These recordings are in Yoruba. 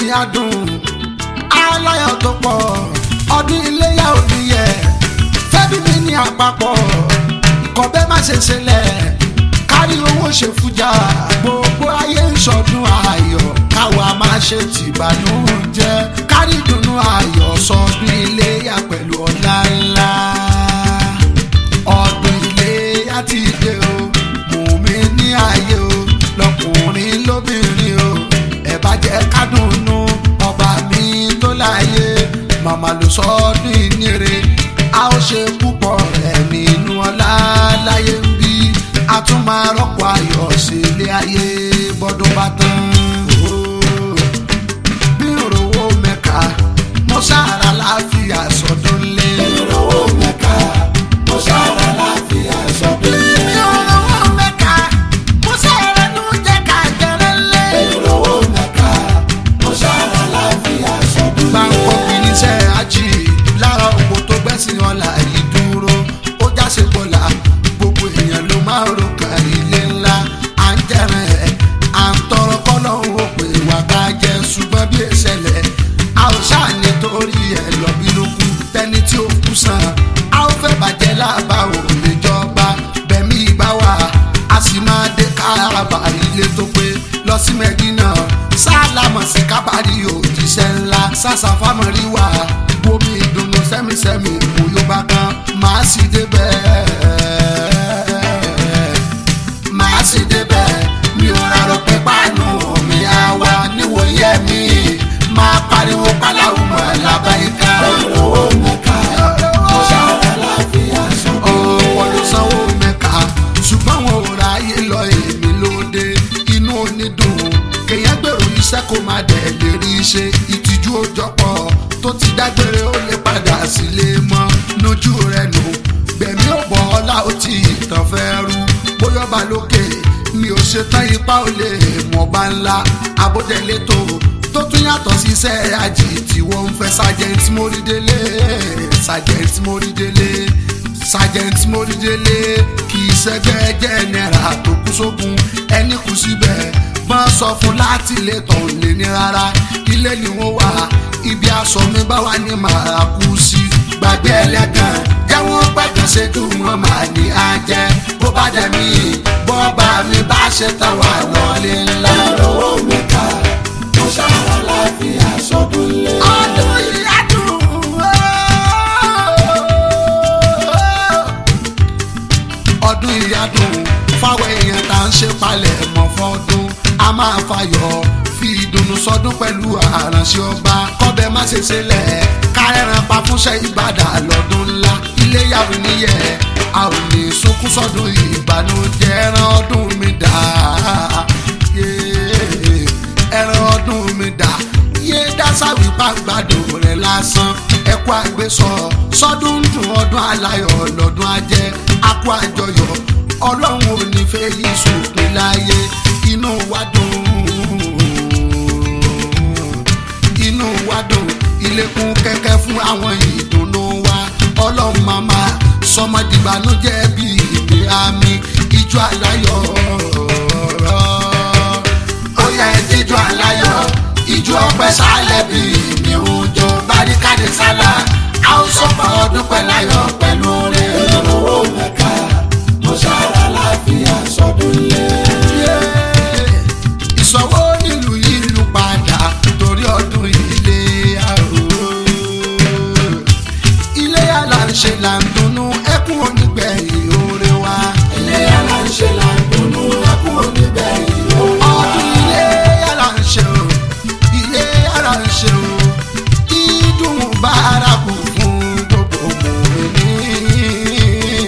adùn aláyọ̀ tó pọ̀ ọdún iléyá òníyẹ fẹ́bí mi ní àpapọ̀ kọ̀bẹ́ má ṣe ṣẹlẹ̀ kárí owó ṣe fújà gbogbo ayé ń ṣọdún ayọ̀ káwa má ṣe tìbànújẹ́ kárí dùnnú ayọ̀ sọdún iléyá pẹ̀lú ọlá ńlá ọdún iléyá ti dé o mùmí ní ayé o lọkùnrin lóbìnrin o ẹ bá jẹ́ ká dùnnú ọba mi tó láyé màmá ló sọ ọdún ìníire a ó ṣe púpọ̀ rẹ̀ nínú ọlá láyé ń bí a tún máa rọ́pò ayọ̀ sí ilé ayé bọ́dún bá tán. bí òrówó mẹ́ka mo sára láàfíà sọdún lé. bí òrówó mẹ́ka mo sára láàfíà sọdún lé. bí òrówó mẹ́ka mo sára ló jẹ́ ká jẹrẹ lé. bí òrówó mẹ́ka mo sára láàfíà sọdún lé. báńkò kì í ṣe àjì lára òpó tó gbẹ́sìn ọ̀la yìí dúró ó jáse bọ́lá gbogbo èèyàn ló máa ro kan ilé ńlá à ń jẹrẹ ẹ̀ à ń tọrọ kọ́lọ́hún ó pè wá ká jẹ ṣùgbọ́n bí ìṣẹ̀lẹ̀ a ò ṣáà nítorí ẹ̀ lọ́bí ló kú tẹ́ni tí ó kú sàn a ó fẹ́ bàjẹ́ lába ò lè jọba bẹ̀mí ìbá wa a sì máa dé káàbà ilé tó pé lọ sí Mẹ́dínà sálámọ̀ sí kábàárì òjíṣẹ́ ńlá sàṣàfàmọ́rí wa bomi ìdùnnú sẹ́mísẹ́mí kò yóò bá kan máa sì débẹ̀ máa sì débẹ̀ mi ò rárọ̀ pé pàánù mi á wá níwòye mi máa pariwo pálawù mọ́ lábáyíká. olówó mẹ́ka mo ṣàrà láfíà sọ́kọ́. ọ̀pọ̀ ló sanwó mẹ́ka ṣùgbọ́n wọn ò ráyè lọ èmi lóde inú onídùn kéèyàn gbèrò iṣẹ́ kó má dẹ̀ lè rí ṣe ìtìjú òjọpọ̀ tó ti dágbére ó lè padà sílé mọ́ lójú rẹ̀ nù gbẹ̀mí ò bọ̀ ọ́lá ó ti ìtàn fẹ́ rú bóyá ọba lókè mi ò ṣetán ipá ò lè mọ̀ bá ńlá abódélé tó tún yàtọ̀ sí iṣẹ́ àjì tí wọ́n ń fẹ́ Sergeant Mórídélé Sergeant Mórídélé Sergeant Mórídélé kì í ṣẹgbẹ́ jẹ́nẹ́rà tó kú sógun ẹni kù síbẹ̀ bọ́n sọ fún láti lè tàn lé ní rárá ilé ni wọ́n wà ibi aṣọ mi bá wà ní màá kú sí gbàgbé ẹlẹ́gàn jẹ́wọ́n pẹ̀kàn ṣẹ́jú wọn máa ní ajẹ́ bó bá dẹ̀ mí bọ́ọ̀bà mi bá ṣe tán wà lọ́lé ńlá. olówó mẹ́ka mo ṣàrà láfíà sọ́dún lé. ọdún yìí á dùn ọdún yìí á dùn fáwọn èèyàn tá à ń ṣe palẹ̀ mọ́ fọ́dún a máa fayọ̀ fi ìdùnnú sọdún pẹ̀lú àránṣẹ́ ọba kọ́bẹ̀ má ṣe ṣẹlẹ̀ kárẹ́ràn pa fúnṣẹ́ ìbàdàn lọ́dún ńlá iléyàwó níyẹ̀ a ò ní sunkún sọdún ìbànújẹ́ ẹran ọdún mi dà ẹran ọdún mi dà yé dásáwì pàgbàdùn rẹ̀ lásán ẹ̀kú àgbésọ sọdún dùn ọdún aláyọ̀ lọ́dún ajẹ́ akú àjọyọ̀ ọlọ́run ò ní fẹ́ yí sùpín láyé inú wa dùn inú wa dùn ilẹ̀kùn kẹ̀kẹ́ fún àwọn ìdùnnú wa ọlọ́run màmá sọmọdìbànújẹ́ bí ìgbé àmì ìjọ aláyọ̀ ó yẹ ìjọ aláyọ̀ ìjọ ọpẹ́ sálẹ̀ bí ìmìrúnjọ baríkàdé sálà a ó sọ̀pọ̀ ọdún pẹ̀láyọ̀ pẹ̀lú rẹ̀. olówó mẹ́ka mo ṣàrà láfíà sọ́dún lé. ìṣòwò nílùú yìí lù padà torí ọdún Iléyá Iléyá là ń ṣe là ń dunnú ẹkún onígbẹ̀yìn oore wa. Iléyá là ń ṣe là ń dunnú ẹkún onígbẹ̀yìn oore wa. ọdún Iléyá là ń ṣe o Iléyá là ń ṣe o ìdùn bárakù fún gbogbo mùmínì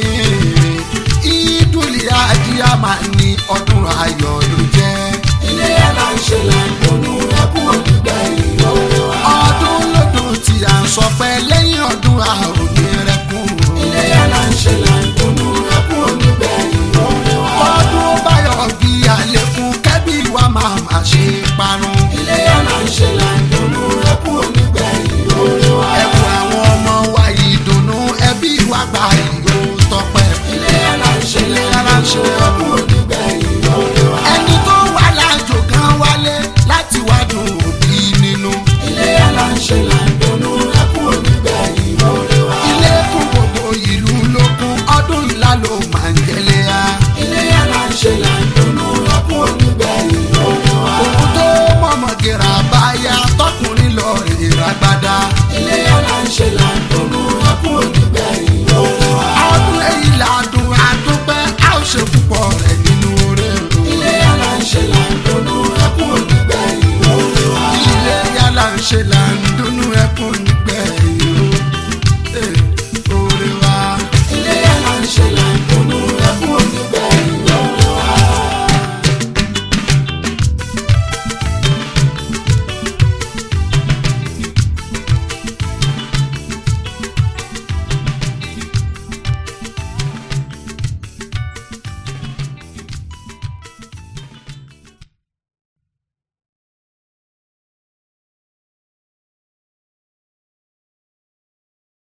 ìdúlé àjíyá máa ní ọdún ayọ̀ ló jẹ́. Iléyá là ń ṣe là ń dunnú ẹkún onígbẹ̀yìn oore wa. ọdún lọ́dún tí à ń sọ pé lẹ́yìn ọdún a ò ní rẹ́kún. Iléyá là ń ṣe là ń dunnú ẹkún onígbẹ̀yìn oore wa. ọdún báyọ̀ bí àlékún kẹ́bí wa máa ṣe parun. Iléyá là ń ṣe là